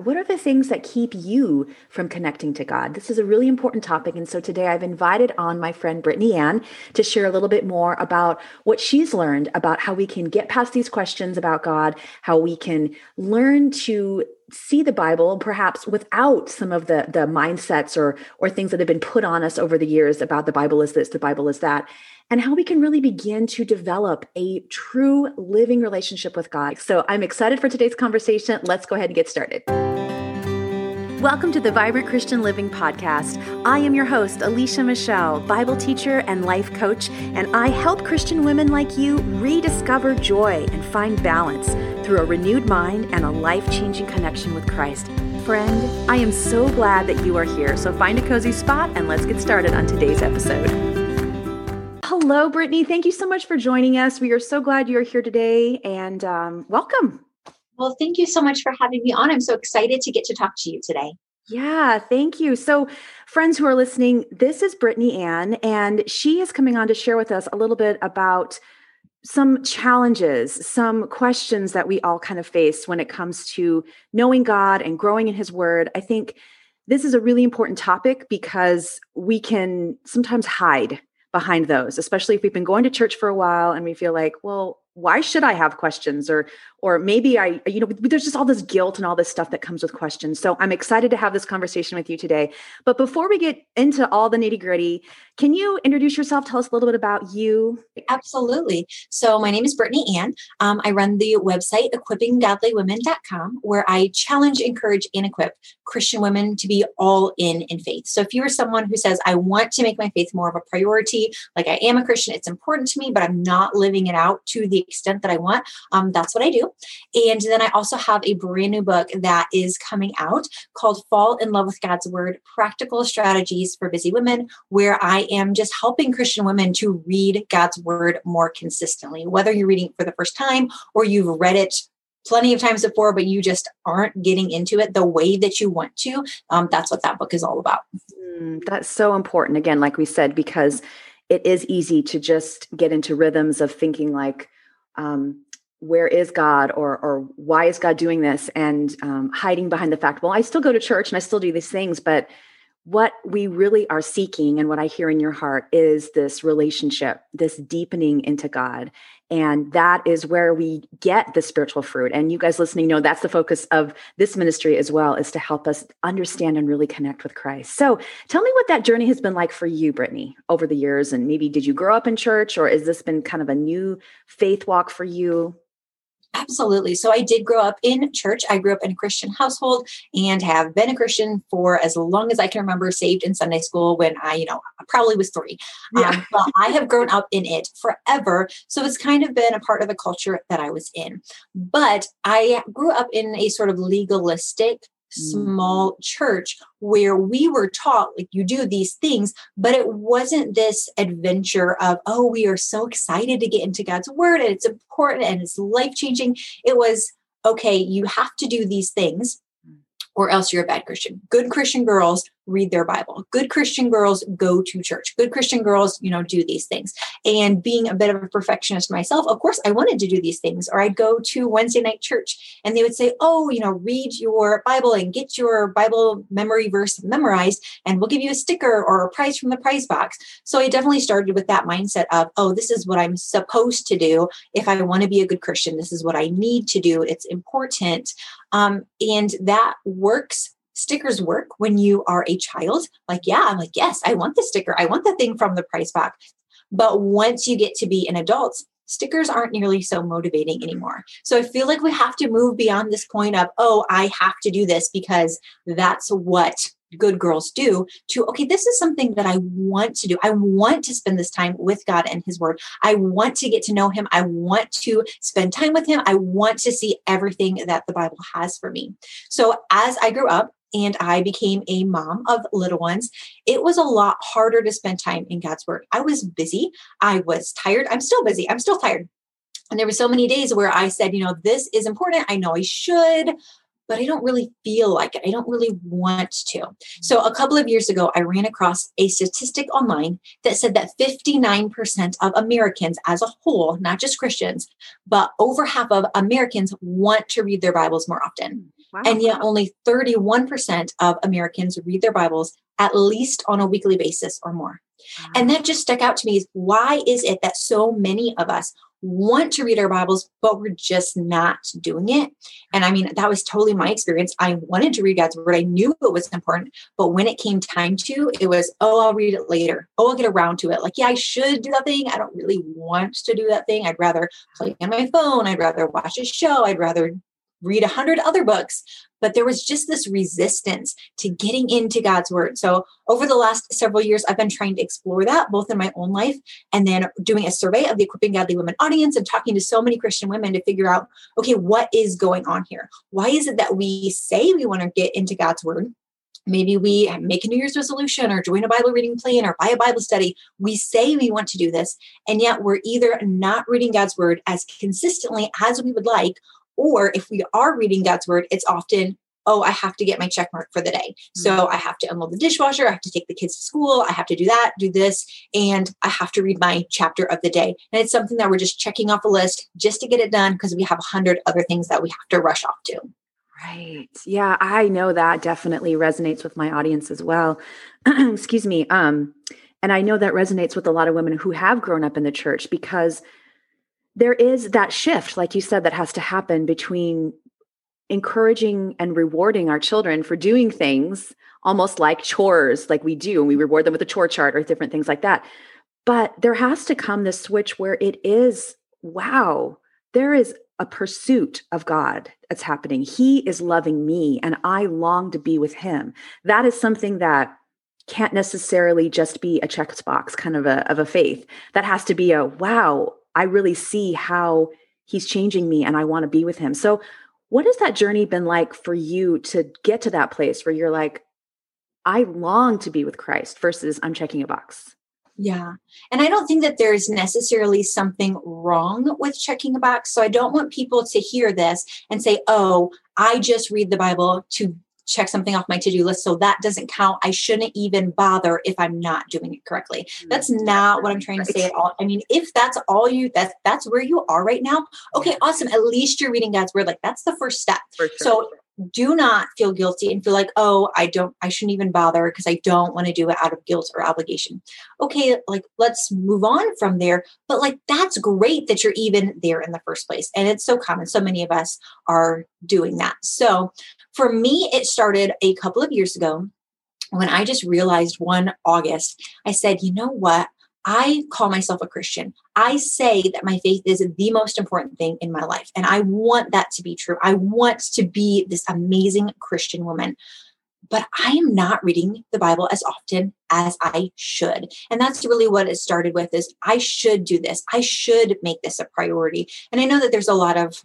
what are the things that keep you from connecting to God? This is a really important topic. And so today I've invited on my friend Brittany Ann to share a little bit more about what she's learned about how we can get past these questions about God, how we can learn to see the Bible perhaps without some of the mindsets or things that have been put on us over the years about the Bible is this, the Bible is that, and how we can really begin to develop a true living relationship with God. So I'm excited for today's conversation. Let's go ahead and get started. Welcome to the Vibrant Christian Living Podcast. I am your host, Alicia Michelle, Bible teacher and life coach, and I help Christian women like you rediscover joy and find balance through a renewed mind and a life-changing connection with Christ. Friend, I am so glad that you are here. So find a cozy spot and let's get started on today's episode. Hello, Brittany. Thank you so much for joining us. We are so glad you're here today, and welcome. Well, thank you so much for having me on. I'm so excited to get to talk to you today. Yeah, thank you. So friends who are listening, this is Brittany Ann, and she is coming on to share with us a little bit about some challenges, some questions that we all kind of face when it comes to knowing God and growing in His Word. I think this is a really important topic because we can sometimes hide behind those, especially if we've been going to church for a while and we feel like, well, why should I have questions? Or maybe there's just all this guilt and all this stuff that comes with questions. So I'm excited to have this conversation with you today. But before we get into all the nitty gritty, can you introduce yourself? Tell us a little bit about you. Absolutely. So my name is Brittany Ann. I run the website equippinggodlywomen.com, where I challenge, encourage, and equip Christian women to be all in faith. So if you are someone who says, I want to make my faith more of a priority, like I am a Christian, it's important to me, but I'm not living it out to the extent that I want, that's what I do. And then I also have a brand new book that is coming out called Fall in Love with God's Word, Practical Strategies for Busy Women, where I am just helping Christian women to read God's Word more consistently, whether you're reading it for the first time or you've read it plenty of times before, but you just aren't getting into it the way that you want to. That's what that book is all about. That's so important. Again, like we said, because it is easy to just get into rhythms of thinking like, where is God or why is God doing this? And hiding behind the fact, well, I still go to church and I still do these things, but what we really are seeking and what I hear in your heart is this relationship, this deepening into God. And that is where we get the spiritual fruit. And you guys listening know that's the focus of this ministry as well, is to help us understand and really connect with Christ. So tell me what that journey has been like for you, Brittany, over the years. And maybe did you grow up in church, or has this been kind of a new faith walk for you? Absolutely. So I did grow up in church. I grew up in a Christian household and have been a Christian for as long as I can remember, saved in Sunday school when I probably was 3. Yeah. But I have grown up in it forever. So it's kind of been a part of the culture that I was in. But I grew up in a sort of legalistic small church where we were taught, like, you do these things, but it wasn't this adventure of, oh, we are so excited to get into God's Word and it's important and it's life-changing. It was, okay, you have to do these things or else you're a bad Christian. Good Christian girls read their Bible. Good Christian girls go to church. Good Christian girls, do these things. And being a bit of a perfectionist myself, of course, I wanted to do these things. Or I'd go to Wednesday night church and they would say, oh, read your Bible and get your Bible memory verse memorized, and we'll give you a sticker or a prize from the prize box. So I definitely started with that mindset of, oh, this is what I'm supposed to do. If I want to be a good Christian, this is what I need to do. It's important. And that works. Stickers work when you are a child. I'm like, yes, I want the sticker. I want the thing from the prize box. But once you get to be an adult, stickers aren't nearly so motivating anymore. So I feel like we have to move beyond this point of, oh, I have to do this because that's what good girls do, to, okay, this is something that I want to do. I want to spend this time with God and His Word. I want to get to know Him. I want to spend time with Him. I want to see everything that the Bible has for me. So as I grew up, and I became a mom of little ones, it was a lot harder to spend time in God's Word. I was busy. I was tired. I'm still busy. I'm still tired. And there were so many days where I said, this is important. I know I should, but I don't really feel like it. I don't really want to. So a couple of years ago, I ran across a statistic online that said that 59% of Americans as a whole, not just Christians, but over half of Americans want to read their Bibles more often. And yet only 31% of Americans read their Bibles at least on a weekly basis or more. And that just stuck out to me is why is it that so many of us want to read our Bibles, but we're just not doing it? And I mean, that was totally my experience. I wanted to read God's word. I knew it was important, but when it came time to, it was, oh, I'll read it later. Oh, I'll get around to it. Like, yeah, I should do that thing. I don't really want to do that thing. I'd rather play on my phone. I'd rather watch a show. I'd rather read 100 other books. But there was just this resistance to getting into God's word. So over the last several years, I've been trying to explore that both in my own life and then doing a survey of the Equipping Godly Women audience and talking to so many Christian women to figure out, okay, what is going on here? Why is it that we say we want to get into God's word? Maybe we make a New Year's resolution or join a Bible reading plan or buy a Bible study. We say we want to do this, and yet we're either not reading God's word as consistently as we would like, or if we are reading God's word, it's often, oh, I have to get my check mark for the day. So I have to unload the dishwasher. I have to take the kids to school. I have to do that, do this, and I have to read my chapter of the day. And it's something that we're just checking off a list just to get it done because we have 100 other things that we have to rush off to. Right. Yeah, I know that definitely resonates with my audience as well. Excuse me. And I know that resonates with a lot of women who have grown up in the church because there is that shift, like you said, that has to happen between encouraging and rewarding our children for doing things almost like chores, like we do, and we reward them with a chore chart or different things like that. But there has to come this switch where it is, wow, there is a pursuit of God that's happening. He is loving me and I long to be with him. That is something that can't necessarily just be a checkbox kind of a faith. That has to be a, wow, I really see how he's changing me and I want to be with him. So what has that journey been like for you to get to that place where you're like, I long to be with Christ versus I'm checking a box? Yeah. And I don't think that there's necessarily something wrong with checking a box. So I don't want people to hear this and say, oh, I just read the Bible to check something off my to-do list. So that doesn't count. I shouldn't even bother if I'm not doing it correctly. That's not what I'm trying to say at all. I mean, if that's all that's where you are right now. Okay, awesome. At least you're reading God's word. Like that's the first step. For sure. So do not feel guilty and feel like, oh, I shouldn't even bother because I don't want to do it out of guilt or obligation. Okay, like let's move on from there. But like, that's great that you're even there in the first place. And it's so common. So many of us are doing that. So for me, it started a couple of years ago when I just realized one August, I said, you know what? I call myself a Christian. I say that my faith is the most important thing in my life. And I want that to be true. I want to be this amazing Christian woman. But I am not reading the Bible as often as I should. And that's really what it started with is I should do this. I should make this a priority. And I know that there's a lot of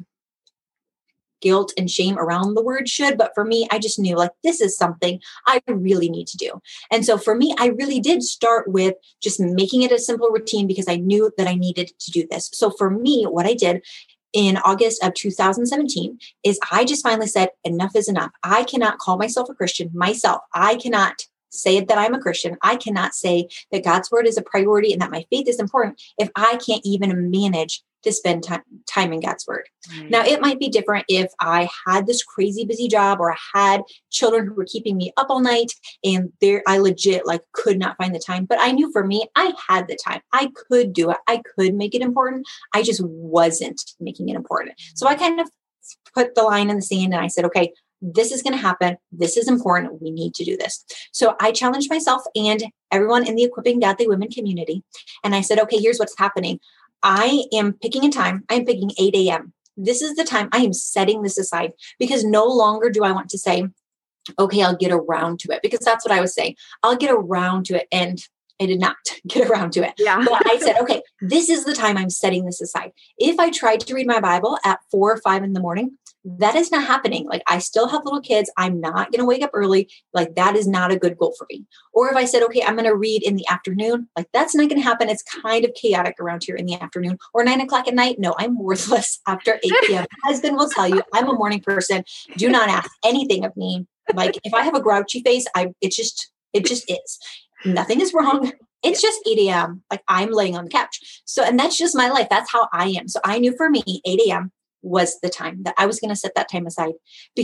guilt and shame around the word should. But for me, I just knew like, this is something I really need to do. And so for me, I really did start with just making it a simple routine because I knew that I needed to do this. So for me, what I did in August of 2017 is I just finally said, enough is enough. I cannot call myself a Christian myself. I cannot say that I'm a Christian. I cannot say that God's word is a priority and that my faith is important if I can't even manage to spend time in God's word. Right. Now, it might be different if I had this crazy busy job or I had children who were keeping me up all night and I legit like could not find the time. But I knew for me, I had the time. I could do it. I could make it important. I just wasn't making it important. So I kind of put the line in the sand and I said, okay, this is going to happen. This is important. We need to do this. So I challenged myself and everyone in the Equipping Godly Women community. And I said, okay, here's what's happening. I am picking a time. I'm picking 8 a.m. This is the time I am setting this aside because no longer do I want to say, okay, I'll get around to it, because that's what I was saying. I'll get around to it. And I did not get around to it. Yeah. But I said, okay, this is the time I'm setting this aside. If I tried to read my Bible at 4 or 5 in the morning, that is not happening. Like I still have little kids. I'm not going to wake up early. Like that is not a good goal for me. Or if I said, okay, I'm going to read in the afternoon, like that's not going to happen. It's kind of chaotic around here in the afternoon or 9 o'clock at night. No, I'm worthless after 8 p.m. My husband will tell you I'm a morning person. Do not ask anything of me. Like if I have a grouchy face, it just is. Nothing is wrong. It's just 8 a.m. Like I'm laying on the couch. So, and that's just my life. That's how I am. So I knew for me, 8 a.m. was the time that I was going to set that time aside because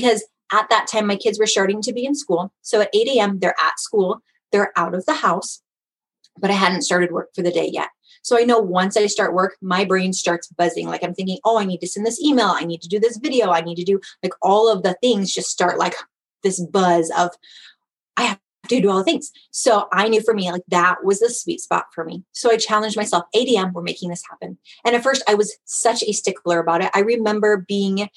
At that time, my kids were starting to be in school. So at 8 a.m., they're at school, they're out of the house, but I hadn't started work for the day yet. So I know once I start work, my brain starts buzzing. Like I'm thinking, oh, I need to send this email. I need to do this video. I need to do like all of the things just start like this buzz of I have to do all the things. So I knew for me, like that was the sweet spot for me. So I challenged myself, 8 a.m., we're making this happen. And at first I was such a stickler about it. I remember being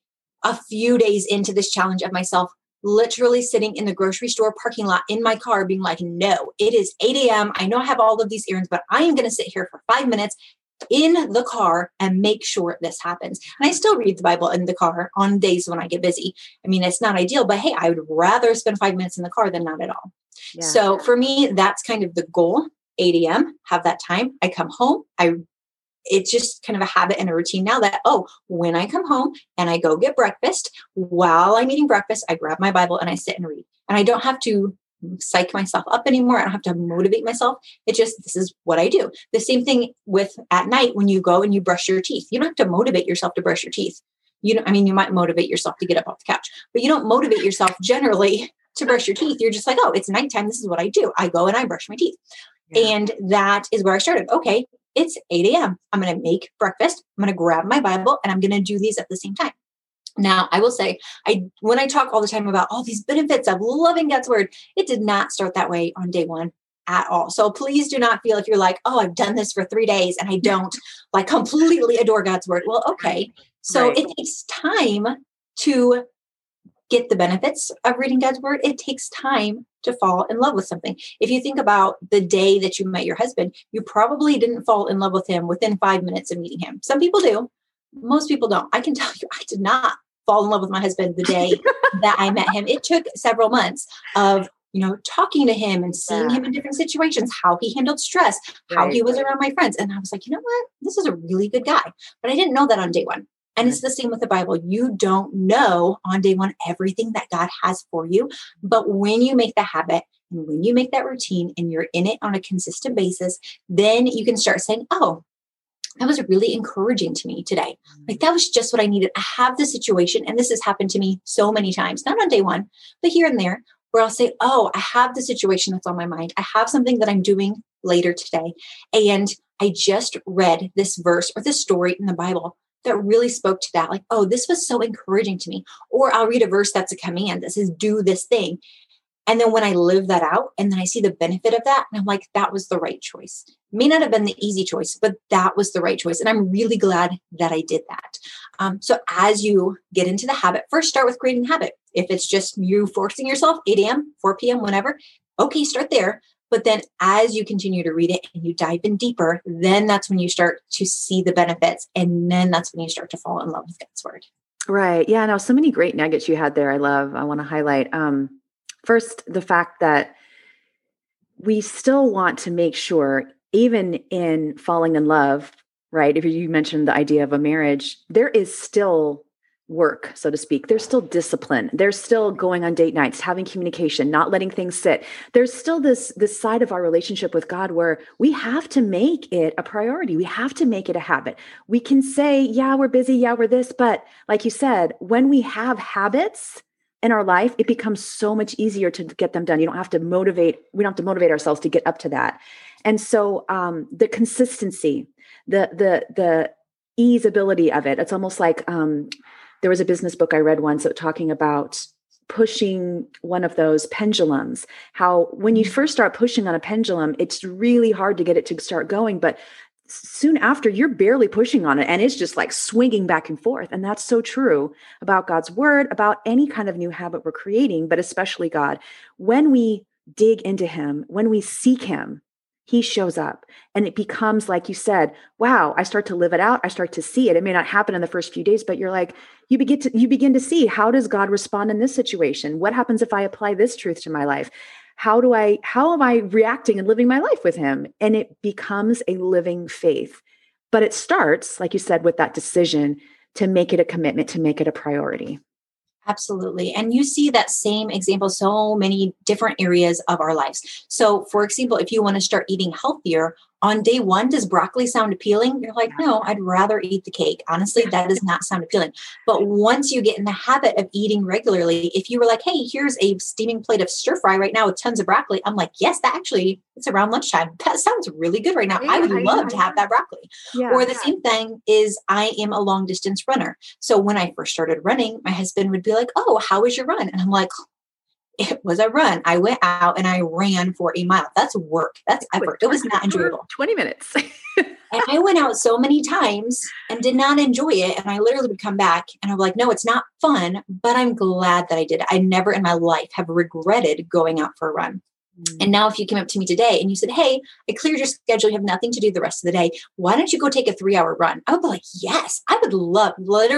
a few days into this challenge of myself, literally sitting in the grocery store parking lot in my car being like, no, it is 8 a.m. I know I have all of these errands, but I am going to sit here for 5 minutes in the car and make sure this happens. And I still read the Bible in the car on days when I get busy. I mean, it's not ideal, but hey, I would rather spend 5 minutes in the car than not at all. Yeah. So for me, that's kind of the goal. 8 a.m., have that time. I come home. It's just kind of a habit and a routine now that, oh, when I come home and I go get breakfast, while I'm eating breakfast, I grab my Bible and I sit and read. And I don't have to psych myself up anymore. I don't have to motivate myself. It just, this is what I do. The same thing with at night when you go and you brush your teeth. You don't have to motivate yourself to brush your teeth. You might motivate yourself to get up off the couch, but you don't motivate yourself generally to brush your teeth. You're just like, oh, it's nighttime. This is what I do. I go and I brush my teeth. Yeah. And that is where I started. Okay, it's 8 a.m. I'm going to make breakfast. I'm going to grab my Bible and I'm going to do these at the same time. Now, I will say, when I talk all the time about all these benefits of loving God's word, it did not start that way on day one at all. So please do not feel if you're like, oh, I've done this for 3 days and I don't like completely adore God's word. Well, okay. So It takes time to get the benefits of reading God's word. It takes time to fall in love with something. If you think about the day that you met your husband, you probably didn't fall in love with him within 5 minutes of meeting him. Some people do. Most people don't. I can tell you, I did not fall in love with my husband the day that I met him. It took several months of, talking to him and seeing him in different situations, how he handled stress, how he was around my friends. And I was like, you know what? This is a really good guy. But I didn't know that on day one. And it's the same with the Bible. You don't know on day one everything that God has for you. But when you make the habit and when you make that routine and you're in it on a consistent basis, then you can start saying, oh, that was really encouraging to me today. Like that was just what I needed. I have this situation, and this has happened to me so many times, not on day one, but here and there, where I'll say, oh, I have the situation that's on my mind. I have something that I'm doing later today. And I just read this verse or this story in the Bible that really spoke to that. Like, oh, this was so encouraging to me. Or I'll read a verse that's a command that says, do this thing. And then when I live that out and then I see the benefit of that, and I'm like, that was the right choice. It may not have been the easy choice, but that was the right choice. And I'm really glad that I did that. So as you get into the habit, first start with creating the habit. If it's just you forcing yourself, 8 a.m., 4 p.m., whenever, okay, start there. But then as you continue to read it and you dive in deeper, then that's when you start to see the benefits. And then that's when you start to fall in love with God's word. Right. Yeah. No, so many great nuggets you had there. I want to highlight. First, the fact that we still want to make sure, even in falling in love, right? If you mentioned the idea of a marriage, there is still work, so to speak. There's still discipline. There's still going on date nights, having communication, not letting things sit. There's still this side of our relationship with God where we have to make it a priority. We have to make it a habit. We can say, yeah, we're busy. Yeah, we're this. But like you said, when we have habits in our life, it becomes so much easier to get them done. We don't have to motivate ourselves to get up to that. And so the consistency, the easeability of it, it's almost like there was a business book I read once talking about pushing one of those pendulums, how when you first start pushing on a pendulum, it's really hard to get it to start going, but soon after you're barely pushing on it and it's just like swinging back and forth. And that's so true about God's word, about any kind of new habit we're creating, but especially God. When we dig into him, when we seek him, he shows up and it becomes, like you said, wow, I start to live it out. I start to see it. It may not happen in the first few days, but you're like, you begin to see, how does God respond in this situation? What happens if I apply this truth to my life? How am I reacting and living my life with him? And it becomes a living faith. But it starts, like you said, with that decision to make it a commitment, to make it a priority. Absolutely. And you see that same example, so many different areas of our lives. So for example, if you want to start eating healthier on day one, does broccoli sound appealing? You're like, no, I'd rather eat the cake. Honestly, that does not sound appealing. But once you get in the habit of eating regularly, if you were like, hey, here's a steaming plate of stir fry right now with tons of broccoli, I'm like, yes, that actually, it's around lunchtime. That sounds really good right now. I would love to have that broccoli. Or the same thing is, I am a long distance runner. So when I first started running, my husband would be like, oh, how was your run? And I'm like, it was a run. I went out and I ran for a mile. That's work. That's effort. It was not enjoyable. 20 minutes. And I went out so many times and did not enjoy it. And I literally would come back and I'm like, no, it's not fun, but I'm glad that I did it. I never in my life have regretted going out for a run. And now if you came up to me today and you said, hey, I cleared your schedule, you have nothing to do the rest of the day, why don't you go take a 3-hour run? I would be like, yes, I would love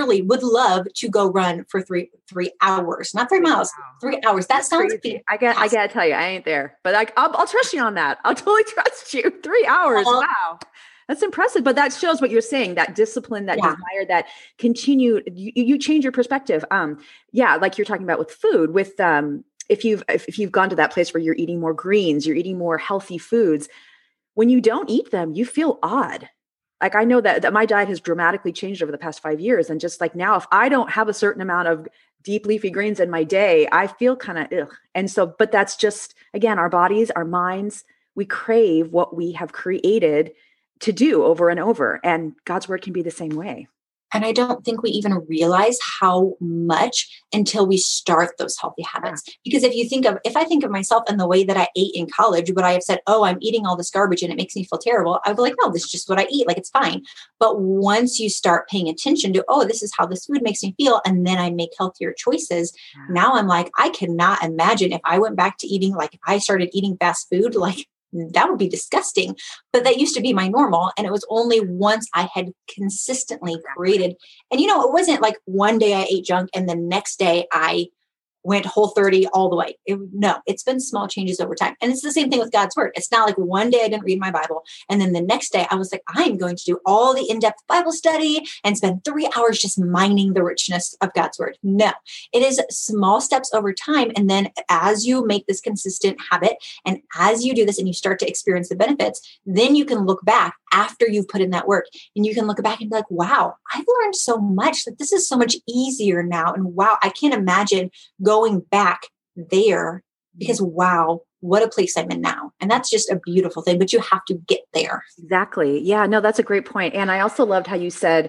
to go run for three hours, not 3 miles, 3 hours. That sounds crazy. I gotta tell you, I ain't there, but I'll trust you on that. I'll totally trust you. 3 hours. Wow. That's impressive. But that shows what you're saying, that discipline, that desire, that continue, you change your perspective. Like you're talking about with food, with, if you've gone to that place where you're eating more greens, you're eating more healthy foods, when you don't eat them, you feel odd. Like I know that my diet has dramatically changed over the past 5 years. And just like now, if I don't have a certain amount of deep leafy greens in my day, I feel kind of ugh. And so, but that's just, again, our bodies, our minds, we crave what we have created to do over and over. And God's word can be the same way. And I don't think we even realize how much until we start those healthy habits. Because if I think of myself and the way that I ate in college, would I have said, oh, I'm eating all this garbage and it makes me feel terrible? I'd be like, no, this is just what I eat. Like, it's fine. But once you start paying attention to, oh, this is how this food makes me feel, and then I make healthier choices. Now I'm like, I cannot imagine if I went back to eating, like if I started eating fast food, like that would be disgusting. But that used to be my normal. And it was only once I had consistently created. And, it wasn't like one day I ate junk and the next day I went Whole30 all the way. No, it's been small changes over time. And it's the same thing with God's word. It's not like one day I didn't read my Bible, and then the next day I was like, I'm going to do all the in-depth Bible study and spend 3 hours just mining the richness of God's word. No, it is small steps over time. And then as you make this consistent habit, and as you do this and you start to experience the benefits, then you can look back after you've put in that work, and you can look back and be like, wow, I've learned so much. Like, this is so much easier now. And wow, I can't imagine going back there, because wow, what a place I'm in now. And that's just a beautiful thing, but you have to get there. Exactly. Yeah, no, that's a great point. And I also loved how you said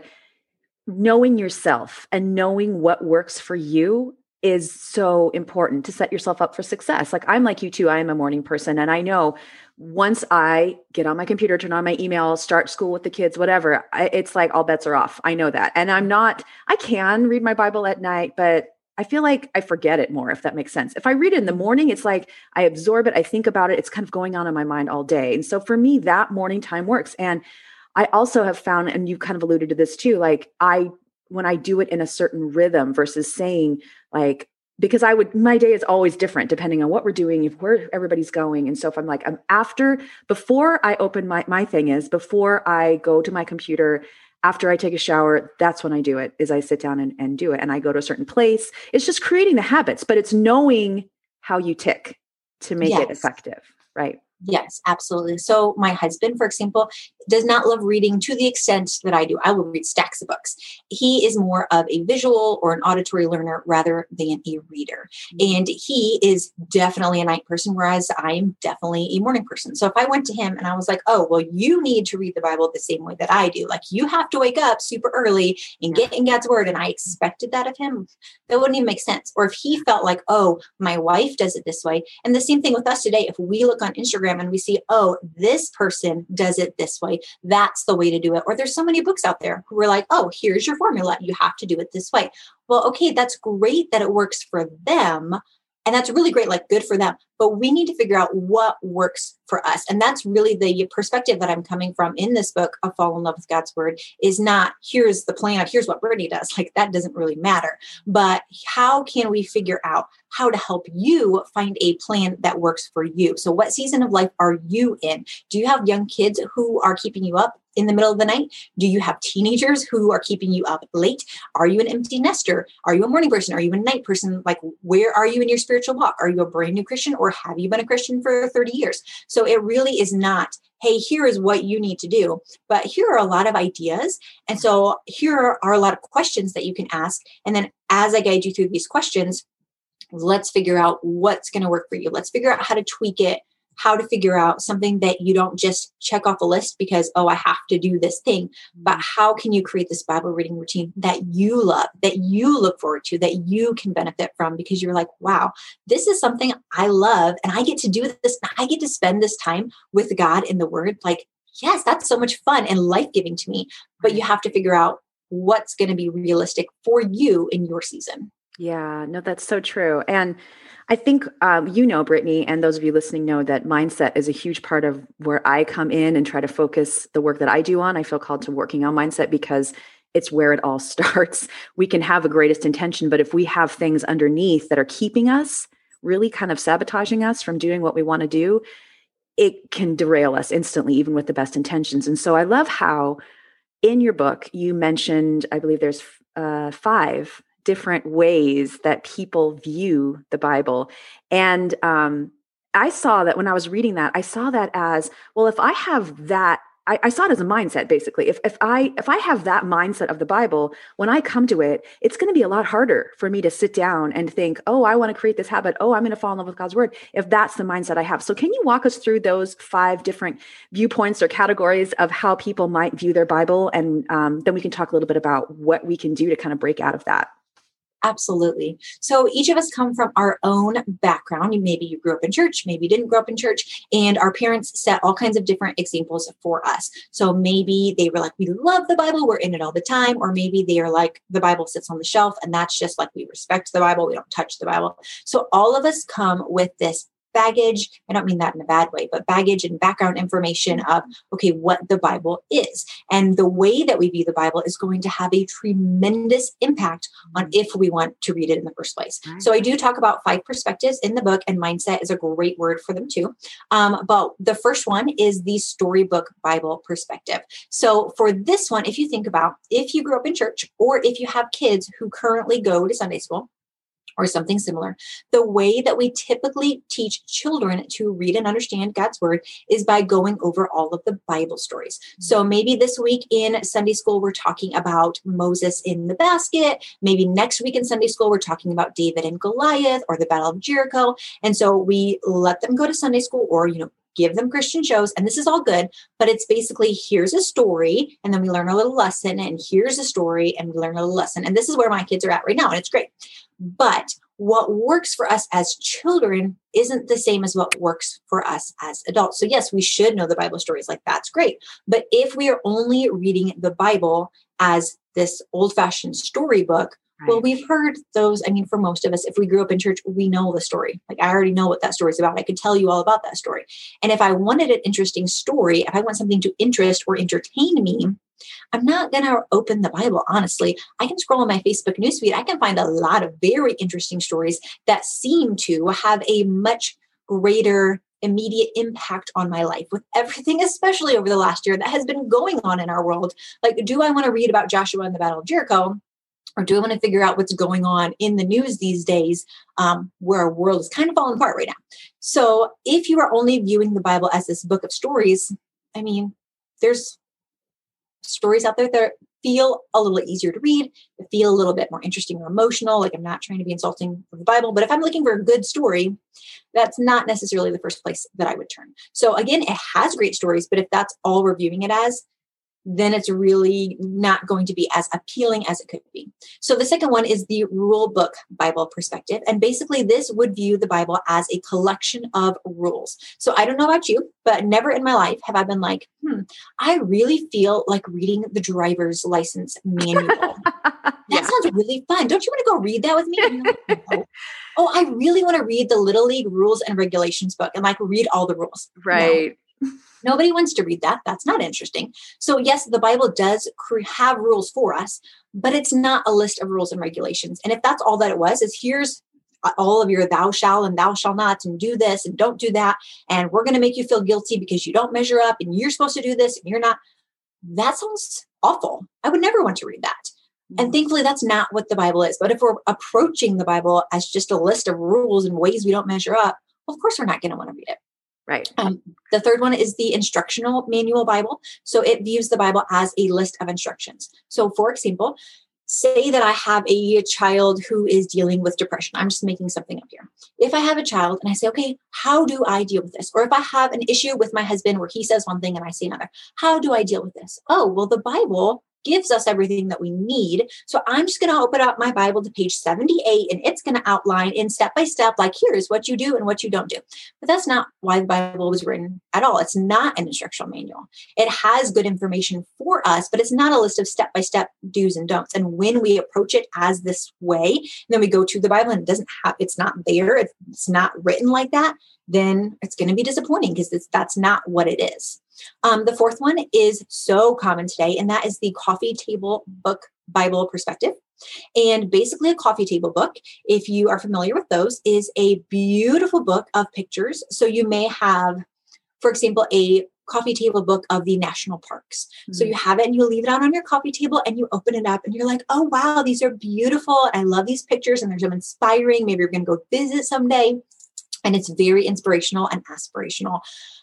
knowing yourself and knowing what works for you is so important to set yourself up for success. Like, I'm like you too. I am a morning person. And I know once I get on my computer, turn on my email, start school with the kids, whatever, it's like all bets are off. I know that. And I can read my Bible at night, but I feel like I forget it more, if that makes sense. If I read it in the morning, it's like I absorb it. I think about it. It's kind of going on in my mind all day. And so for me, that morning time works. And I also have found, and you kind of alluded to this too, like when I do it in a certain rhythm versus saying like, because my day is always different depending on what we're doing, where everybody's going. And so if I'm like, before I open before I go to my computer, after I take a shower, that's when I do it, is I sit down and do it. And I go to a certain place. It's just creating the habits, but it's knowing how you tick to make it effective, right? Yes, absolutely. So my husband, for example, does not love reading to the extent that I do. I will read stacks of books. He is more of a visual or an auditory learner rather than a reader. And he is definitely a night person, whereas I am definitely a morning person. So if I went to him and I was like, oh, well, you need to read the Bible the same way that I do. Like, you have to wake up super early and get in God's word. And I expected that of him. That wouldn't even make sense. Or if he felt like, oh, my wife does it this way. And the same thing with us today. If we look on Instagram and we see, oh, this person does it this way, that's the way to do it. Or there's so many books out there who are like, oh, here's your formula. You have to do it this way. Well, okay, that's great that it works for them. And that's really great, like, good for them. But we need to figure out what works for us. And that's really the perspective that I'm coming from in this book, A Fall in Love with God's Word, is not, here's the plan, here's what Brittany does. Like, that doesn't really matter. But how can we figure out how to help you find a plan that works for you? So what season of life are you in? Do you have young kids who are keeping you up in the middle of the night? Do you have teenagers who are keeping you up late? Are you an empty nester? Are you a morning person? Are you a night person? Like, where are you in your spiritual walk? Are you a brand new Christian, or have you been a Christian for 30 years? So it really is not, hey, here is what you need to do, but here are a lot of ideas. And so here are a lot of questions that you can ask. And then as I guide you through these questions, let's figure out what's going to work for you. Let's figure out how to tweak it, how to figure out something that you don't just check off a list because, oh, I have to do this thing, but how can you create this Bible reading routine that you love, that you look forward to, that you can benefit from, because you're like, wow, this is something I love and I get to do this. I get to spend this time with God in the Word. Like, yes, that's so much fun and life-giving to me, but you have to figure out what's going to be realistic for you in your season. Yeah, no, that's so true. And I think, Brittany, and those of you listening know that mindset is a huge part of where I come in and try to focus the work that I do on. I feel called to working on mindset because it's where it all starts. We can have the greatest intention, but if we have things underneath that are keeping us, really kind of sabotaging us from doing what we want to do, it can derail us instantly, even with the best intentions. And so I love how in your book, you mentioned, I believe there's 5 different ways that people view the Bible. And I saw that when I was reading that, I saw that as, well, if I have that, I saw it as a mindset, basically. If I have that mindset of the Bible, when I come to it, it's going to be a lot harder for me to sit down and think, oh, I want to create this habit. Oh, I'm going to fall in love with God's Word, if that's the mindset I have. So can you walk us through those 5 different viewpoints or categories of how people might view their Bible? And then we can talk a little bit about what we can do to kind of break out of that. Absolutely. So each of us come from our own background. Maybe you grew up in church, maybe you didn't grow up in church, and our parents set all kinds of different examples for us. So maybe they were like, we love the Bible, we're in it all the time. Or maybe they are like, the Bible sits on the shelf and that's just like, we respect the Bible, we don't touch the Bible. So all of us come with this baggage. I don't mean that in a bad way, but baggage and background information of, okay, what the Bible is. And the way that we view the Bible is going to have a tremendous impact on if we want to read it in the first place. So I do talk about 5 perspectives in the book, and mindset is a great word for them too. But the first one is the storybook Bible perspective. So for this one, if you think about, if you grew up in church, or if you have kids who currently go to Sunday school, or something similar, the way that we typically teach children to read and understand God's Word is by going over all of the Bible stories. So maybe this week in Sunday school, we're talking about Moses in the basket. Maybe next week in Sunday school, we're talking about David and Goliath, or the Battle of Jericho. And so we let them go to Sunday school, or, give them Christian shows, and this is all good, but it's basically, here's a story, and then we learn a little lesson, and here's a story, and we learn a little lesson. And this is where my kids are at right now, and it's great. But what works for us as children isn't the same as what works for us as adults. So yes, we should know the Bible stories, like that's great. But if we are only reading the Bible as this old-fashioned storybook, well, we've heard those. I mean, for most of us, if we grew up in church, we know the story. Like, I already know what that story is about. I could tell you all about that story. And if I wanted an interesting story, if I want something to interest or entertain me, I'm not going to open the Bible, honestly. I can scroll on my Facebook newsfeed. I can find a lot of very interesting stories that seem to have a much greater immediate impact on my life, with everything, especially over the last year, that has been going on in our world. Like, do I want to read about Joshua and the Battle of Jericho? Or do I want to figure out what's going on in the news these days, where our world is kind of falling apart right now? So if you are only viewing the Bible as this book of stories, I mean, there's stories out there that feel a little easier to read, that feel a little bit more interesting or emotional. Like, I'm not trying to be insulting of the Bible, but if I'm looking for a good story, that's not necessarily the first place that I would turn. So again, it has great stories, but if that's all we're viewing it as, then it's really not going to be as appealing as it could be. So the second one is the rule book Bible perspective. And basically this would view the Bible as a collection of rules. So I don't know about you, but never in my life have I been like, I really feel like reading the driver's license manual. That sounds really fun. Don't you want to go read that with me? And like, no. Oh, I really want to read the Little League rules and regulations book and like read all the rules. Right. No. Nobody wants to read that. That's not interesting. So yes, the Bible does have rules for us, but it's not a list of rules and regulations. And if that's all that it was, is here's all of your thou shall and thou shall not, and do this and don't do that. And we're going to make you feel guilty because you don't measure up and you're supposed to do this and you're not. that sounds awful. I would never want to read that. And thankfully, that's not what the Bible is. But if we're approaching the Bible as just a list of rules and ways we don't measure up, well, of course, we're not going to want to read it. Right. The third one is the instructional manual Bible. So it views the Bible as a list of instructions. So for example, say that I have a child who is dealing with depression. I'm just making something up here. If I have a child and I say, okay, how do I deal with this? Or if I have an issue with my husband where he says one thing and I say another, how do I deal with this? Oh, well, the Bible gives us everything that we need. So I'm just going to open up my Bible to page 78 and it's going to outline in step by step, like here's what you do and what you don't do. But that's not why the Bible was written at all. It's not an instructional manual. It has good information for us, but it's not a list of step by step do's and don'ts. And when we approach it as this way, then we go to the Bible and it doesn't have, it's not there. It's not written like that. Then it's going to be disappointing because that's not what it is. The fourth one is so common today, and that is the coffee table book Bible perspective. And basically a coffee table book, if you are familiar with those, is a beautiful book of pictures. So you may have, for example, a coffee table book of the national parks. Mm-hmm. So you have it and you leave it out on your coffee table and you open it up and you're like, oh, wow, these are beautiful. I love these pictures and they're so inspiring. Maybe you're going to go visit someday. And it's very inspirational and aspirational.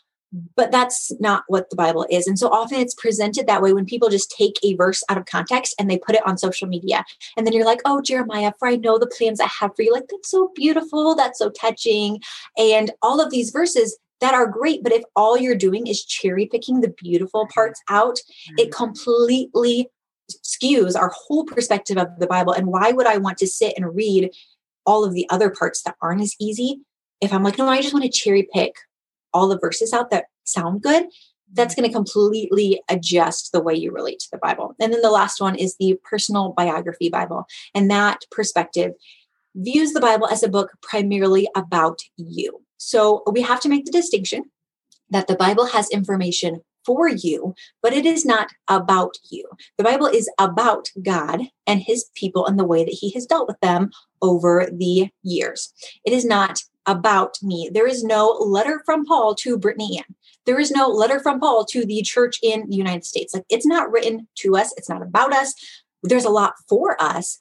But that's not what the Bible is. And so often it's presented that way when people just take a verse out of context and they put it on social media. And then you're like, oh, Jeremiah, for I know the plans I have for you. Like, that's so beautiful. That's so touching. And all of these verses that are great. But if all you're doing is cherry picking the beautiful parts out, it completely skews our whole perspective of the Bible. And why would I want to sit and read all of the other parts that aren't as easy if I'm like, no, I just want to cherry pick all the verses out that sound good? That's going to completely adjust the way you relate to the Bible. And then the last one is the personal biography Bible. And that perspective views the Bible as a book primarily about you. So we have to make the distinction that the Bible has information for you, but it is not about you. The Bible is about God and his people and the way that he has dealt with them over the years. It is not about me. There is no letter from Paul to Brittany Ann. There is no letter from Paul to the church in the United States. Like, it's not written to us. It's not about us. There's a lot for us,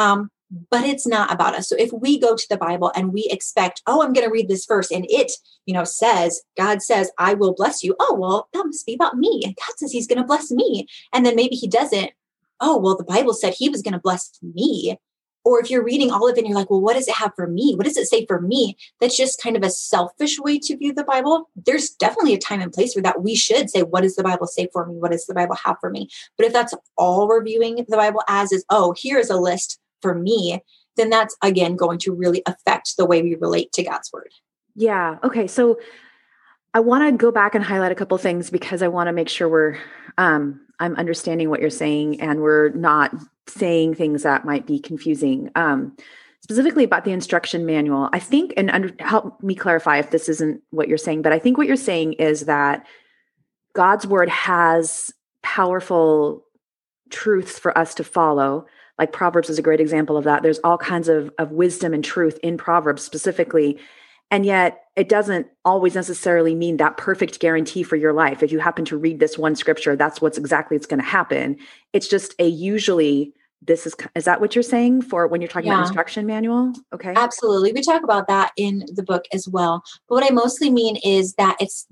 but it's not about us. So if we go to the Bible and we expect, oh, I'm going to read this verse and it, says, God says, I will bless you. Oh, well, that must be about me. And God says he's going to bless me. And then maybe he doesn't. Oh, well, the Bible said he was going to bless me. Or if you're reading all of it and you're like, well, what does it have for me? What does it say for me? That's just kind of a selfish way to view the Bible. There's definitely a time and place for that. We should say, what does the Bible say for me? What does the Bible have for me? But if that's all we're viewing the Bible as is, oh, here's a list for me, then that's, again, going to really affect the way we relate to God's word. Yeah. Okay. So I want to go back and highlight a couple things because I want to make sure I'm understanding what you're saying and we're not saying things that might be confusing. Specifically about the instruction manual, I think, and help me clarify if this isn't what you're saying, but I think what you're saying is that God's word has powerful truths for us to follow. Like Proverbs is a great example of that. There's all kinds of wisdom and truth in Proverbs specifically. And yet it doesn't always necessarily mean that perfect guarantee for your life. If you happen to read this one scripture, that's what's exactly it's going to happen. It's just usually is that what you're saying for when you're talking about instruction manual? Okay. Absolutely. We talk about that in the book as well. But what I mostly mean is that it's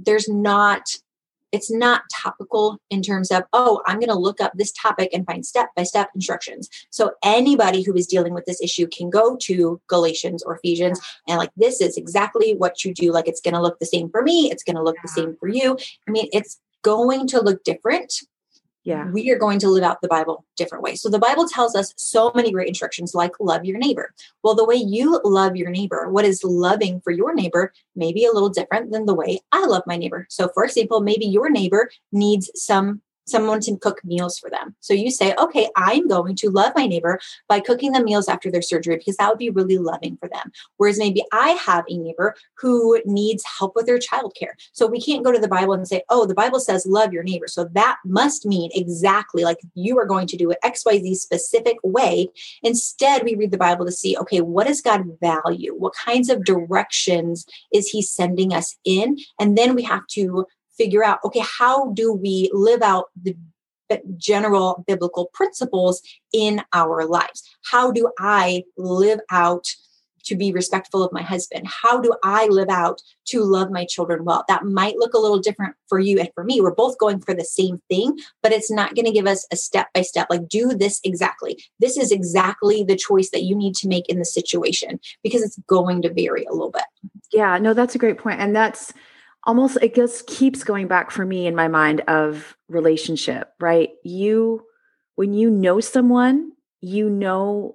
not topical in terms of, oh, I'm going to look up this topic and find step-by-step instructions. So anybody who is dealing with this issue can go to Galatians or Ephesians and like, this is exactly what you do. Like, it's going to look the same for me. It's going to look the same for you. I mean, it's going to look different. Yeah. We are going to live out the Bible different ways. So the Bible tells us so many great instructions like love your neighbor. Well, the way you love your neighbor, what is loving for your neighbor may be a little different than the way I love my neighbor. So for example, maybe your neighbor needs someone to cook meals for them. So you say, okay, I'm going to love my neighbor by cooking them meals after their surgery because that would be really loving for them. Whereas maybe I have a neighbor who needs help with their childcare. So we can't go to the Bible and say, oh, the Bible says love your neighbor. So that must mean exactly like you are going to do it XYZ specific way. Instead, we read the Bible to see, okay, what does God value? What kinds of directions is he sending us in? And then we have to figure out, okay, how do we live out the but general biblical principles in our lives. How do I live out to be respectful of my husband? How do I live out to love my children well? That might look a little different for you and for me. We're both going for the same thing, but it's not going to give us a step-by-step, like do this exactly. This is exactly the choice that you need to make in the situation, because it's going to vary a little bit. Yeah, no, that's a great point. And that's almost, it just keeps going back for me in my mind of relationship, right? When you know someone, you know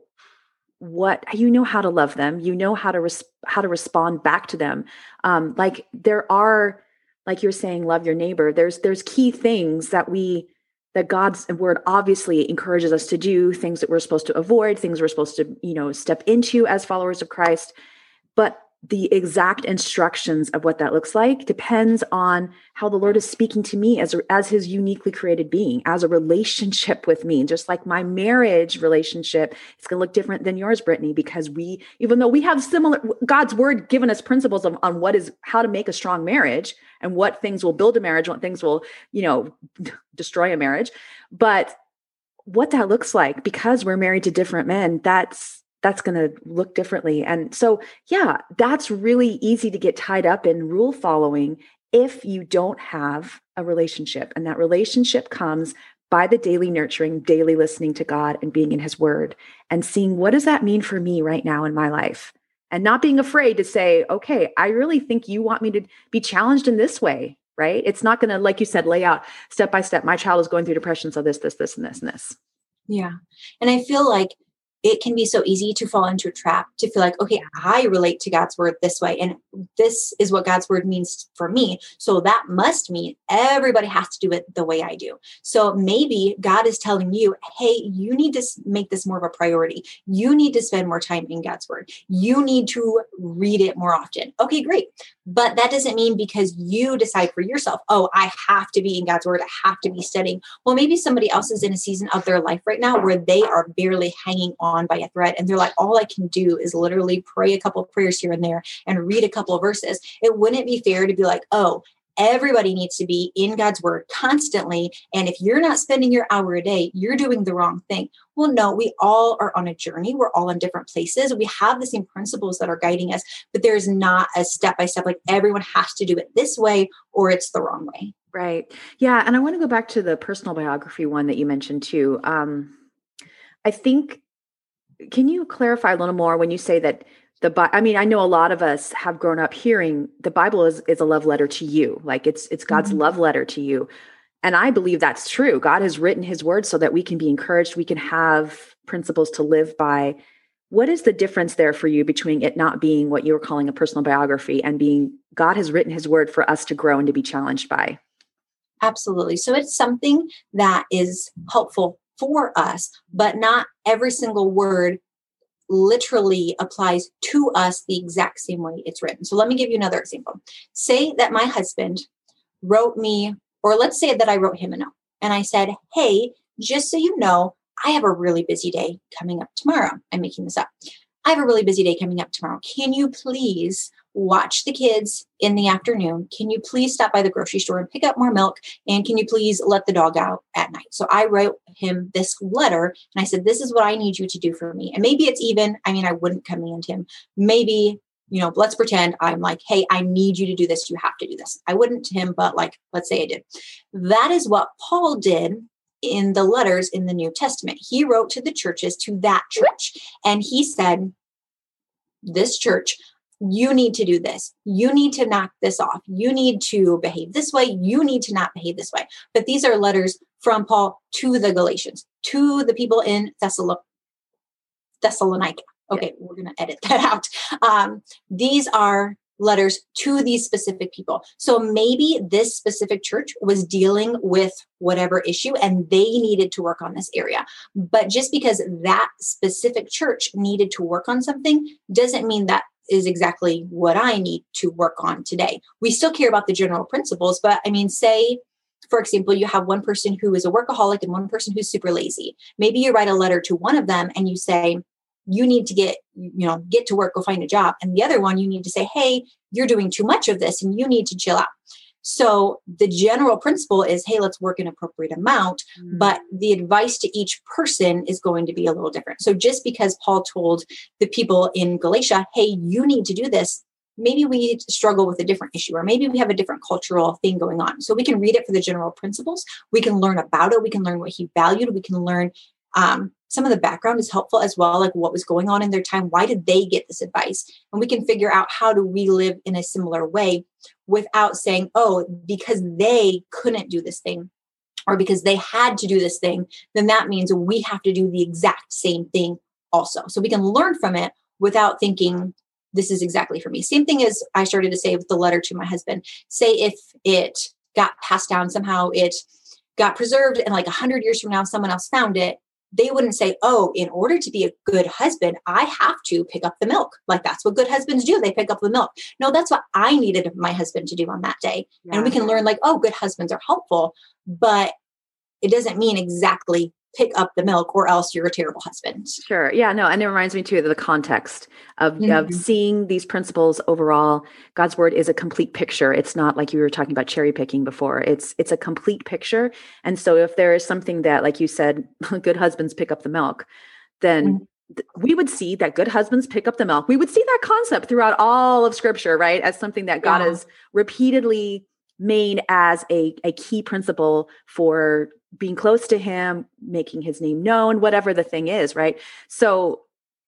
how to love them, you know how to respond back to them. Like there are, like you're saying, love your neighbor. There's key things that God's word obviously encourages us to do, things that we're supposed to avoid, things we're supposed to, step into as followers of Christ. But the exact instructions of what that looks like depends on how the Lord is speaking to me as his uniquely created being, as a relationship with me. Just like my marriage relationship, it's going to look different than yours, Brittany, because even though we have similar, God's word given us principles on how to make a strong marriage and what things will build a marriage, what things will, destroy a marriage. But what that looks like, because we're married to different men, that's going to look differently. And so, yeah, that's really easy to get tied up in rule following if you don't have a relationship. And that relationship comes by the daily nurturing, daily listening to God and being in his word and seeing, what does that mean for me right now in my life? And not being afraid to say, okay, I really think you want me to be challenged in this way, right? It's not going to, like you said, lay out step by step. My child is going through depression, so this, and this, and this. Yeah. And I feel like it can be so easy to fall into a trap, to feel like, okay, I relate to God's word this way, and this is what God's word means for me. So that must mean everybody has to do it the way I do. So maybe God is telling you, hey, you need to make this more of a priority. You need to spend more time in God's word. You need to read it more often. Okay, great. But that doesn't mean because you decide for yourself, oh, I have to be in God's word, I have to be studying. Well, maybe somebody else is in a season of their life right now where they are barely hanging on by a thread. And they're like, all I can do is literally pray a couple of prayers here and there and read a couple of verses. It wouldn't be fair to be like, oh, everybody needs to be in God's word constantly. And if you're not spending your hour a day, you're doing the wrong thing. Well, no, we all are on a journey. We're all in different places. We have the same principles that are guiding us, but there's not a step-by-step, like everyone has to do it this way or it's the wrong way. Right. Yeah. And I want to go back to the personal biography one that you mentioned too. I think, can you clarify a little more when you say that I know a lot of us have grown up hearing the Bible is a love letter to you. Like it's God's love letter to you. And I believe that's true. God has written his word so that we can be encouraged. We can have principles to live by. What is the difference there for you between it not being what you were calling a personal biography and being God has written his word for us to grow and to be challenged by? Absolutely. So it's something that is helpful for us, but not every single word literally applies to us the exact same way it's written. So let me give you another example. Say that my husband wrote me, or let's say that I wrote him a note and I said, hey, just so you know, I have a really busy day coming up tomorrow. I'm making this up. I have a really busy day coming up tomorrow. Can you please watch the kids in the afternoon? Can you please stop by the grocery store and pick up more milk? And can you please let the dog out at night? So I wrote him this letter and I said, this is what I need you to do for me. And maybe it's even, I wouldn't command him. Maybe, let's pretend I'm like, hey, I need you to do this. You have to do this. I wouldn't to him, but let's say I did. That is what Paul did in the letters in the New Testament. He wrote to the churches, to that church. And he said, this church, you need to do this. You need to knock this off. You need to behave this way. You need to not behave this way. But these are letters from Paul to the Galatians, to the people in Thessalonica. Okay, we're going to edit that out. These are letters to these specific people. So maybe this specific church was dealing with whatever issue and they needed to work on this area. But just because that specific church needed to work on something doesn't mean that is exactly what I need to work on today. We still care about the general principles, but say, for example, you have one person who is a workaholic and one person who's super lazy. Maybe you write a letter to one of them and you say, you need to get to work, go find a job. And the other one, you need to say, hey, you're doing too much of this and you need to chill out. So the general principle is, hey, let's work an appropriate amount, but the advice to each person is going to be a little different. So just because Paul told the people in Galatia, hey, you need to do this, maybe we struggle with a different issue, or maybe we have a different cultural thing going on. So we can read it for the general principles. We can learn about it. We can learn what he valued. We can learn some of the background is helpful as well, like what was going on in their time. Why did they get this advice? And we can figure out how do we live in a similar way without saying, oh, because they couldn't do this thing or because they had to do this thing, then that means we have to do the exact same thing also. So we can learn from it without thinking this is exactly for me. Same thing as I started to say with the letter to my husband. Say if it got passed down, somehow it got preserved and like 100 years from now, someone else found it. They wouldn't say, oh, in order to be a good husband, I have to pick up the milk. Like that's what good husbands do. They pick up the milk. No, that's what I needed my husband to do on that day. Yeah. And we can learn like, oh, good husbands are helpful, but it doesn't mean exactly pick up the milk or else you're a terrible husband. Sure. Yeah, no. And it reminds me too of the context of seeing these principles overall. God's word is a complete picture. It's not like you were talking about cherry picking before. It's a complete picture. And so if there is something that, like you said, good husbands pick up the milk, then we would see that good husbands pick up the milk. We would see that concept throughout all of scripture, right? As something that God has repeatedly made as a key principle for being close to him, making his name known, whatever the thing is, right? So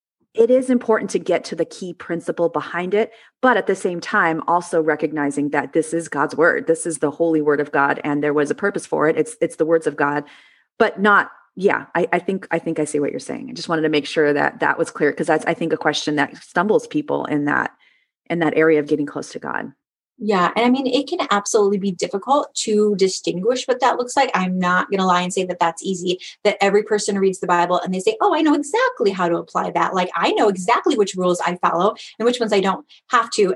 it is important to get to the key principle behind it, but at the same time, also recognizing that this is God's word. This is the holy word of God, and there was a purpose for it. It's the words of God, but not. Yeah, I think I see what you're saying. I just wanted to make sure that was clear, because that's, I think, a question that stumbles people in that area of getting close to God. Yeah. And I mean, it can absolutely be difficult to distinguish what that looks like. I'm not going to lie and say that that's easy, that every person reads the Bible and they say, oh, I know exactly how to apply that. Like, I know exactly which rules I follow and which ones I don't have to.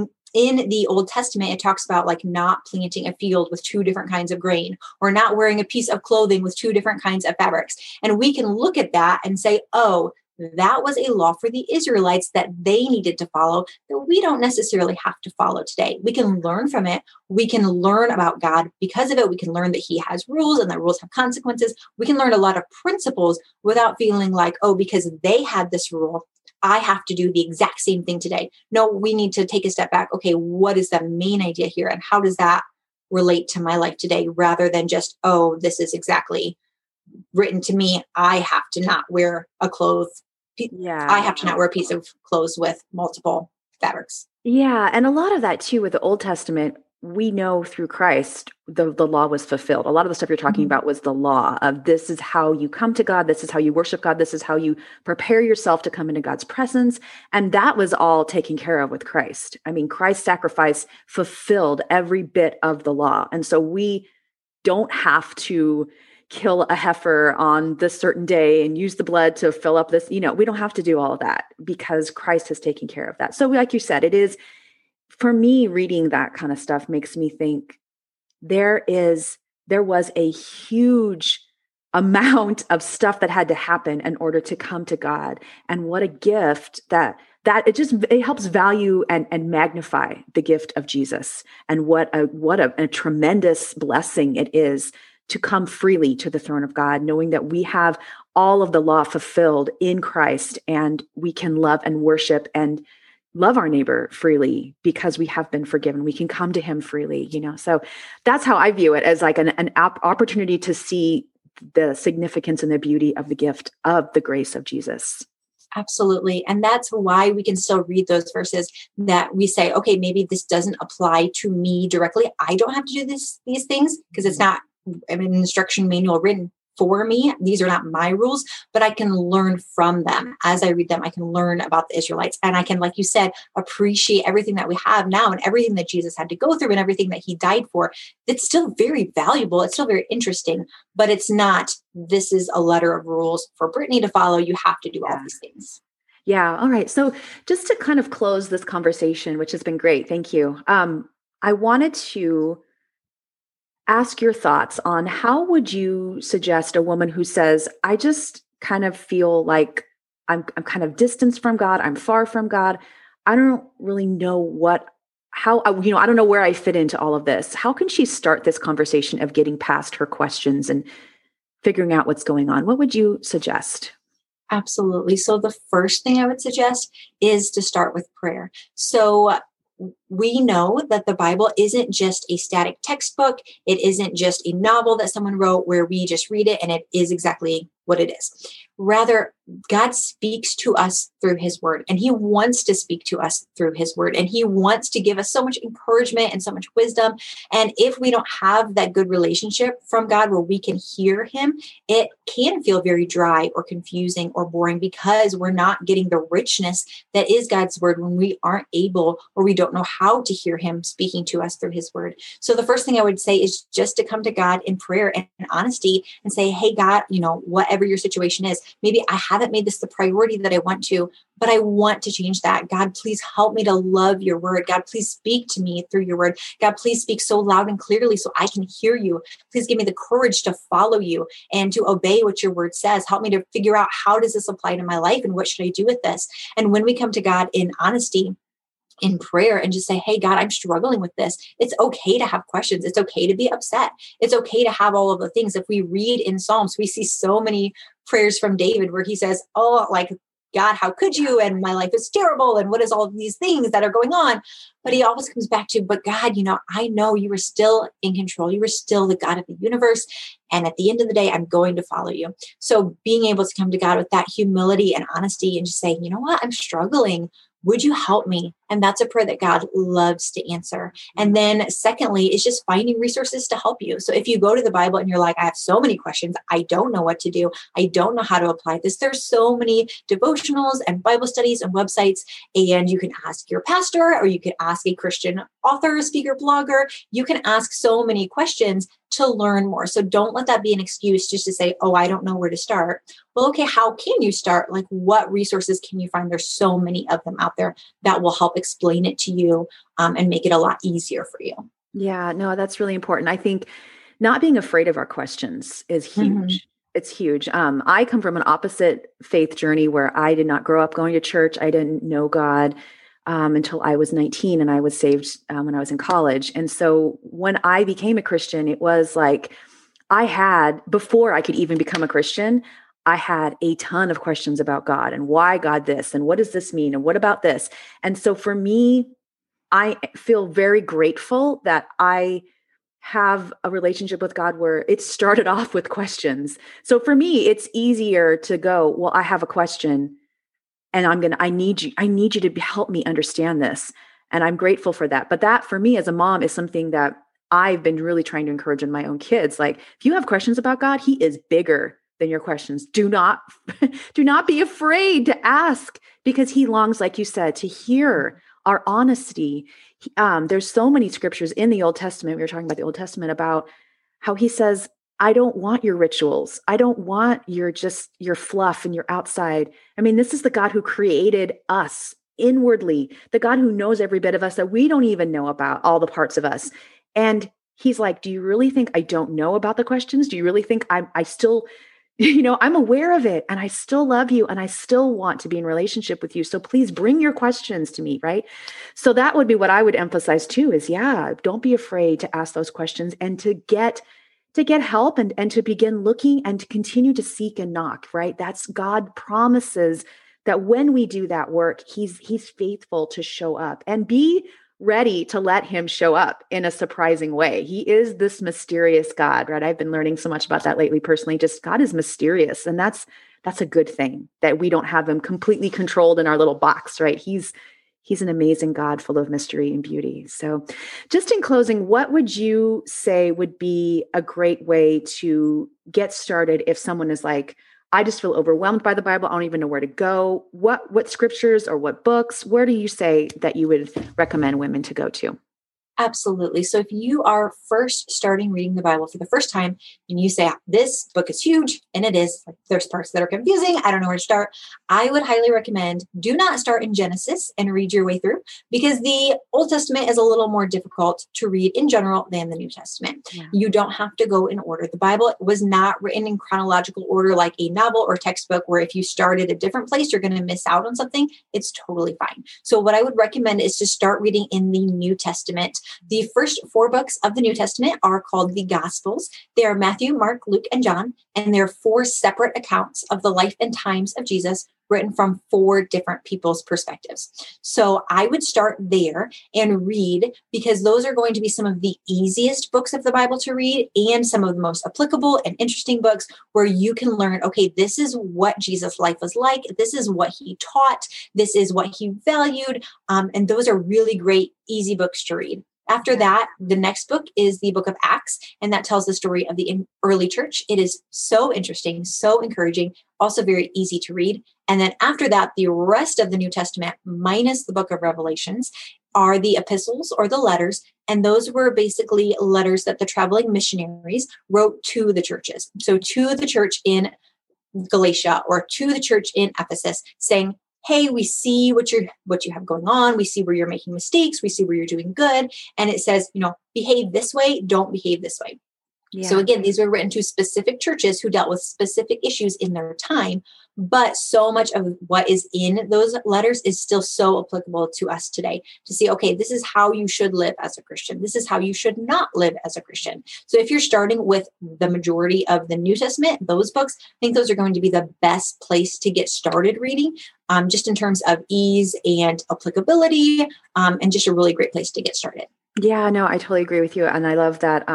In the Old Testament, it talks about like not planting a field with two different kinds of grain or not wearing a piece of clothing with two different kinds of fabrics. And we can look at that and say, oh, that was a law for the Israelites that they needed to follow that we don't necessarily have to follow today. We can learn from it. We can learn about God because of it. We can learn that he has rules and that rules have consequences. We can learn a lot of principles without feeling like, oh, because they had this rule, I have to do the exact same thing today. No, we need to take a step back. Okay, what is the main idea here? And how does that relate to my life today rather than just, oh, this is exactly written to me. I have to not wear a cloth. Yeah. I have to not wear a piece of clothes with multiple fabrics. Yeah. And a lot of that too, with the Old Testament, we know through Christ, the law was fulfilled. A lot of the stuff you're talking about was the law of this is how you come to God. This is how you worship God. This is how you prepare yourself to come into God's presence. And that was all taken care of with Christ. I mean, Christ's sacrifice fulfilled every bit of the law. And so we don't have to kill a heifer on this certain day and use the blood to fill up this, we don't have to do all of that because Christ has taken care of that. So like you said, it is, for me, reading that kind of stuff makes me think there was a huge amount of stuff that had to happen in order to come to God. And what a gift that it helps value and magnify the gift of Jesus. And what a tremendous blessing it is to come freely to the throne of God, knowing that we have all of the law fulfilled in Christ, and we can love and worship and love our neighbor freely because we have been forgiven. We can come to him freely, So that's how I view it, as like an opportunity to see the significance and the beauty of the gift of the grace of Jesus. Absolutely. And that's why we can still read those verses that we say, okay, maybe this doesn't apply to me directly. I don't have to do these things because it's not an instruction manual written for me. These are not my rules, but I can learn from them. As I read them, I can learn about the Israelites, and I can, like you said, appreciate everything that we have now and everything that Jesus had to go through and everything that he died for. It's still very valuable. It's still very interesting, but it's not, this is a letter of rules for Brittany to follow. You have to do all these things. Yeah. All right. So just to kind of close this conversation, which has been great. Thank you. I wanted to ask your thoughts on how would you suggest a woman who says, I just kind of feel like I'm kind of distanced from God. I'm far from God. I don't really know what how, I don't know where I fit into all of this. How can she start this conversation of getting past her questions and figuring out what's going on? What would you suggest? Absolutely. So the first thing I would suggest is to start with prayer. So we know that the Bible isn't just a static textbook. It isn't just a novel that someone wrote where we just read it and it is exactly what it is. Rather, God speaks to us through his word, and he wants to speak to us through his word, and he wants to give us so much encouragement and so much wisdom. And if we don't have that good relationship from God where we can hear him, it can feel very dry or confusing or boring because we're not getting the richness that is God's word when we aren't able or we don't know how to hear him speaking to us through his word. So the first thing I would say is just to come to God in prayer and honesty and say, hey, God, whatever your situation is, maybe I haven't made this the priority that I want to, but I want to change that. God, please help me to love your word. God, please speak to me through your word. God, please speak so loud and clearly so I can hear you. Please give me the courage to follow you and to obey what your word says. Help me to figure out how does this apply to my life and what should I do with this? And when we come to God in honesty, in prayer and just say, hey, God, I'm struggling with this. It's okay to have questions. It's okay to be upset. It's okay to have all of the things. If we read in Psalms, we see so many prayers from David where he says, oh, like, God, how could you? And my life is terrible. And what is all of these things that are going on? But he always comes back to, but God, I know you are still in control. You are still the God of the universe. And at the end of the day, I'm going to follow you. So being able to come to God with that humility and honesty and just say, you know what, I'm struggling. Would you help me? And that's a prayer that God loves to answer. And then secondly, is just finding resources to help you. So if you go to the Bible and you're like, I have so many questions, I don't know what to do. I don't know how to apply this. There's so many devotionals and Bible studies and websites, and you can ask your pastor, or you could ask a Christian author, speaker, blogger. You can ask so many questions to learn more. So don't let that be an excuse just to say, oh, I don't know where to start. Well, okay, how can you start? Like, what resources can you find? There's so many of them out there that will help explain it to you and make it a lot easier for you. Yeah, no, that's really important. I think not being afraid of our questions is huge. Mm-hmm. It's huge. I come from an opposite faith journey where I did not grow up going to church. I didn't know God until I was 19, and I was saved when I was in college. And so when I became a Christian, it was like before I could even become a Christian, I had a ton of questions about God and why God this, and what does this mean? And what about this? And so for me, I feel very grateful that I have a relationship with God where it started off with questions. So for me, it's easier to go, well, I have a question and I need you to help me understand this. And I'm grateful for that. But that for me as a mom is something that I've been really trying to encourage in my own kids. Like, if you have questions about God, he is bigger than your questions. Do not be afraid to ask, because he longs, like you said, to hear our honesty. There's so many scriptures in the Old Testament. We were talking about the Old Testament about how he says, I don't want your rituals. I don't want your fluff and your outside. I mean, this is the God who created us inwardly, the God who knows every bit of us that we don't even know about, all the parts of us. And he's like, do you really think I don't know about the questions? Do you really think I still, I'm aware of it, and I still love you, and I still want to be in relationship with you. So please bring your questions to me, right? So that would be what I would emphasize too, is don't be afraid to ask those questions and to get help and to begin looking and to continue to seek and knock, right? That's God promises that when we do that work, he's faithful to show up, and be ready to let him show up in a surprising way. He is this mysterious God, right? I've been learning so much about that lately personally. Just God is mysterious. And that's a good thing, that we don't have him completely controlled in our little box, right? He's an amazing God full of mystery and beauty. So just in closing, what would you say would be a great way to get started if someone is like, I just feel overwhelmed by the Bible, I don't even know where to go? What scriptures or what books, where do you say that you would recommend women to go to? Absolutely. So if you are first starting reading the Bible for the first time and you say, this book is huge, and it is, like, there's parts that are confusing, I don't know where to start, I would highly recommend do not start in Genesis and read your way through, because the Old Testament is a little more difficult to read in general than the New Testament. Yeah. You don't have to go in order. The Bible was not written in chronological order like a novel or textbook, where if you start at a different place, you're going to miss out on something. It's totally fine. So what I would recommend is to start reading in the New Testament. The first 4 books of the New Testament are called the Gospels. They are Matthew, Mark, Luke, and John, and they're 4 separate accounts of the life and times of Jesus, written from 4 different people's perspectives. So I would start there and read, because those are going to be some of the easiest books of the Bible to read and some of the most applicable and interesting books, where you can learn, okay, this is what Jesus' life was like. This is what he taught. This is what he valued. And those are really great, easy books to read. After that, the next book is the book of Acts, and that tells the story of the early church. It is so interesting, so encouraging, also very easy to read. And then after that, the rest of the New Testament, minus the book of Revelations, are the epistles or the letters. And those were basically letters that the traveling missionaries wrote to the churches. So to the church in Galatia or to the church in Ephesus, saying, hey, we see what you have going on. We see where you're making mistakes. We see where you're doing good. And it says, behave this way. Don't behave this way. Yeah. So again, these were written to specific churches who dealt with specific issues in their time. But so much of what is in those letters is still so applicable to us today, to see, okay, this is how you should live as a Christian. This is how you should not live as a Christian. So if you're starting with the majority of the New Testament, those books, I think those are going to be the best place to get started reading, just in terms of ease and applicability, and just a really great place to get started. Yeah, no, I totally agree with you. And I love that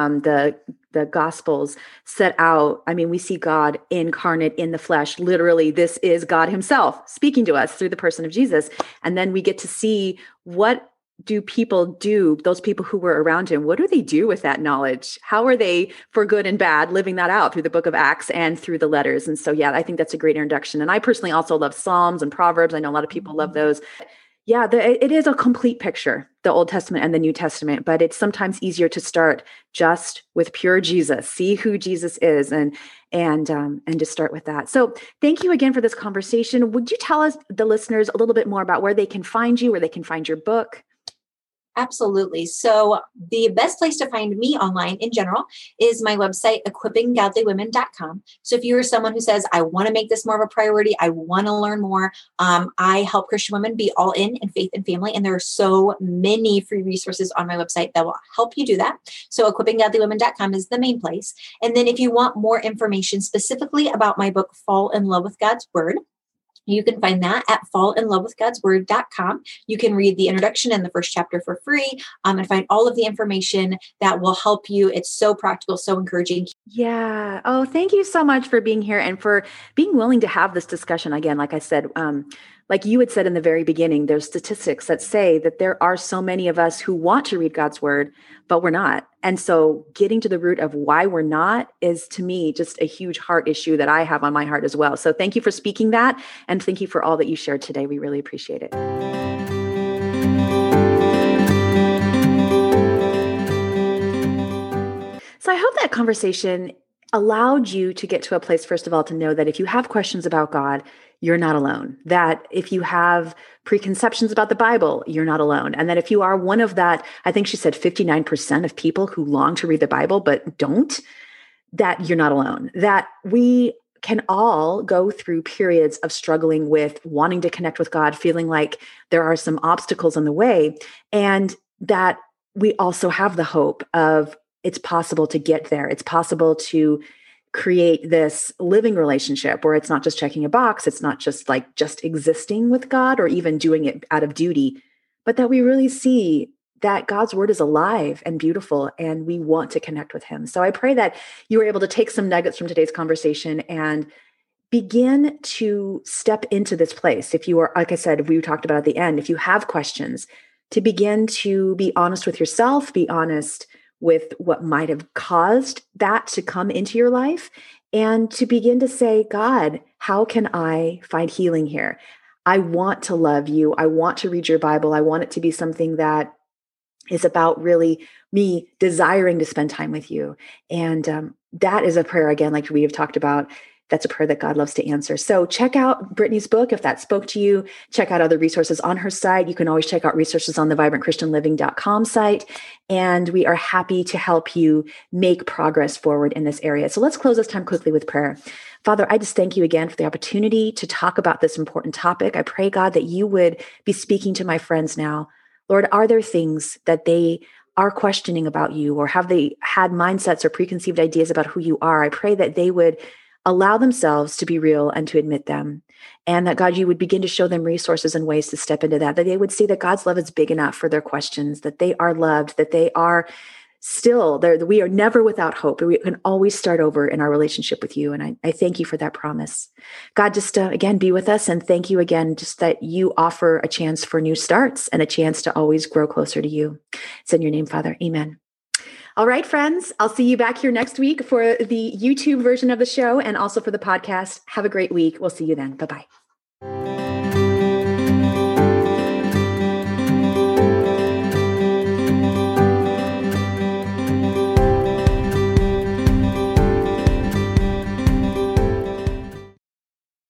the Gospels set out, we see God incarnate in the flesh. Literally, this is God himself speaking to us through the person of Jesus. And then we get to see, what do people do, those people who were around him, what do they do with that knowledge? How are they, for good and bad, living that out through the book of Acts and through the letters? And so, yeah, I think that's a great introduction. And I personally also love Psalms and Proverbs. I know a lot of people love those. Yeah, it is a complete picture, the Old Testament and the New Testament, but it's sometimes easier to start just with pure Jesus, see who Jesus is, and to start with that. So thank you again for this conversation. Would you tell us, the listeners, a little bit more about where they can find you, where they can find your book? Absolutely. So the best place to find me online in general is my website, equippinggodlywomen.com. So if you're someone who says, I want to make this more of a priority, I want to learn more, I help Christian women be all in faith and family. And there are so many free resources on my website that will help you do that. So equippinggodlywomen.com is the main place. And then if you want more information specifically about my book, Fall in Love with God's Word, you can find that at fallinlovewithgodsword.com. You can read the introduction and the first chapter for free, and find all of the information that will help you. It's so practical, so encouraging. Yeah. Oh, thank you so much for being here and for being willing to have this discussion. Again, like I said, like you had said in the very beginning, there's statistics that say that there are so many of us who want to read God's word, but we're not. And so getting to the root of why we're not is, to me, just a huge heart issue that I have on my heart as well. So thank you for speaking that. And thank you for all that you shared today. We really appreciate it. So I hope that conversation allowed you to get to a place, first of all, to know that if you have questions about God, you're not alone. That if you have preconceptions about the Bible, you're not alone. And that if you are one of that, I think she said 59% of people who long to read the Bible but don't, that you're not alone. That we can all go through periods of struggling with wanting to connect with God, feeling like there are some obstacles in the way, and that we also have the hope of it's possible to get there. It's possible to create this living relationship where it's not just checking a box. It's not just like just existing with God or even doing it out of duty, but that we really see that God's word is alive and beautiful and we want to connect with him. So I pray that you were able to take some nuggets from today's conversation and begin to step into this place. If you are, like I said, we talked about at the end, if you have questions, to begin to be honest with yourself, be honest with what might have caused that to come into your life, and to begin to say, God, how can I find healing here? I want to love you. I want to read your Bible. I want it to be something that is about really me desiring to spend time with you. And that is a prayer, again, like we have talked about. That's a prayer that God loves to answer. So check out Brittany's book. If that spoke to you, check out other resources on her site. You can always check out resources on the vibrantchristianliving.com site. And we are happy to help you make progress forward in this area. So let's close this time quickly with prayer. Father, I just thank you again for the opportunity to talk about this important topic. I pray, God, that you would be speaking to my friends now. Lord, are there things that they are questioning about you, or have they had mindsets or preconceived ideas about who you are? I pray that they would allow themselves to be real and to admit them. And that, God, you would begin to show them resources and ways to step into that they would see that God's love is big enough for their questions, that they are loved, that they are still there. We are never without hope. We can always start over in our relationship with you. And I thank you for that promise. God, just again, be with us. And thank you again, just that you offer a chance for new starts and a chance to always grow closer to you. It's in your name, Father. Amen. All right, friends, I'll see you back here next week for the YouTube version of the show and also for the podcast. Have a great week. We'll see you then. Bye-bye.